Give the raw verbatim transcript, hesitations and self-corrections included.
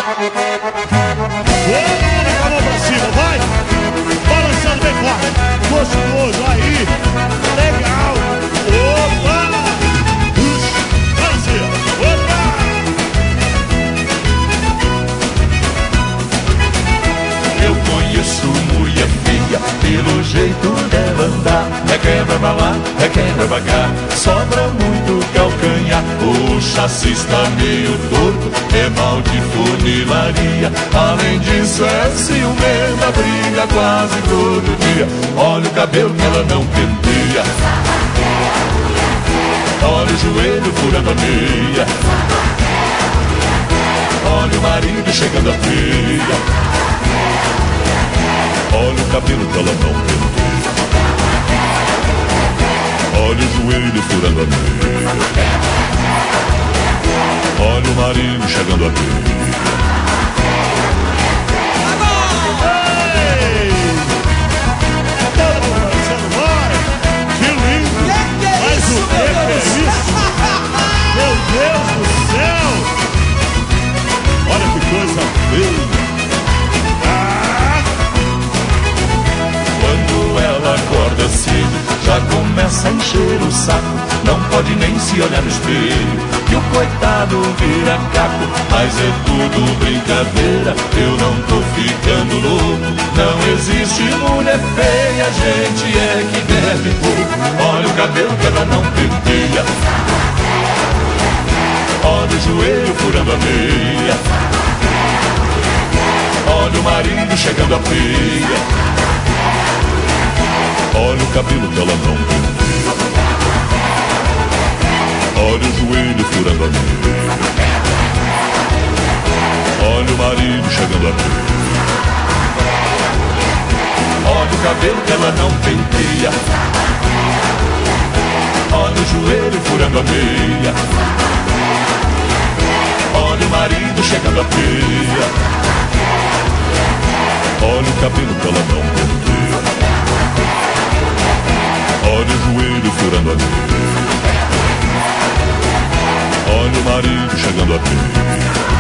a mão pra cima, vai! Balançando bem forte, gostoso, aí! Legal! Opa! Ux, balance! Opa! Eu conheço mulher feia pelo jeito dela andar. Requebra pra lá, requebra pra cá, sobra muito calcanhar. O chassi está meio torto, é mal de funilaria. Além disso é ciumenta, briga quase todo dia. Olha o cabelo que ela não penteia, olha o joelho furando a meia, olha o marido chegando a feia, olha o cabelo que ela não penteia, olha o joelho furando a meia, olha o marido chegando a feia. Meu Deus do céu! Olha que coisa feia! Ah! Quando ela acorda cedo, já começa a encher o saco. Não pode nem se olhar no espelho, que o coitado vira caco. Mas é tudo brincadeira, eu não tô ficando louco. Não existe mulher feia, a gente é que bebe pouco. Olha o cabelo que ela não penteia, olha o joelho furando a meia, olha o marido chegando a feia, olha o cabelo que ela não penteia, olha o joelho furando a meia, olha o marido chegando a feia, olha o cabelo que ela não penteia, olha o joelho furando a meia, olha o marido chegando a feia, olha o cabelo que ela não penteia, olha o joelho furando a meia, olha o marido chegando a feia.